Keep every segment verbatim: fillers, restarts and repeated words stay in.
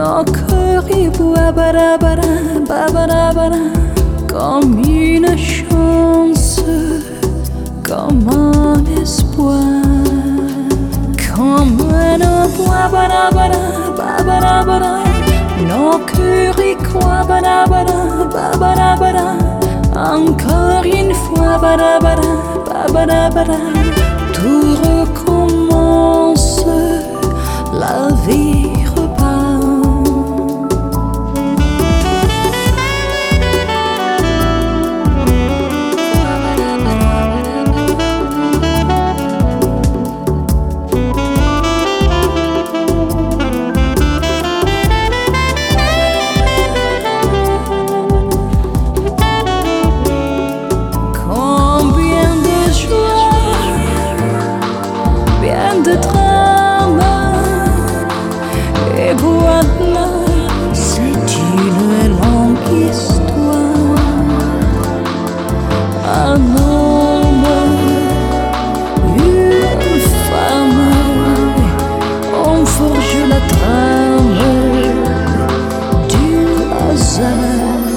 nos cœurs y voient barabara, barabara, comme une chance, comme un espoir, comme un envoi barabara, barabara, nos cœurs y croient barabara, barabara, encore une fois barabara, barabara, tout recommence, la vie repart. Combien de joie, bien de drame, et voilà, c'est une longue histoire. Un homme, une femme, on forge la trame du hasard.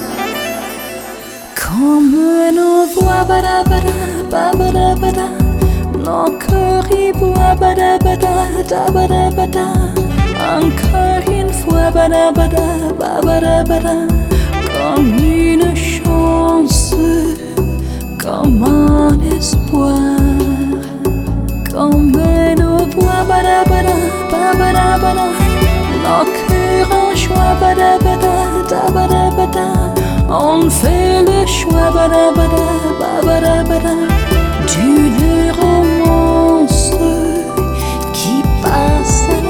Comme un envoi barabara, barabara, nos cœurs y voient barabara, barabara, encore une fois barabara, barabara, comme une chance, comme un espoir, comme un envoi barabara, barabara, nos cœurs en joie barabara, barabara, on fait le choix barabara, barabara, d'une romance qui passe.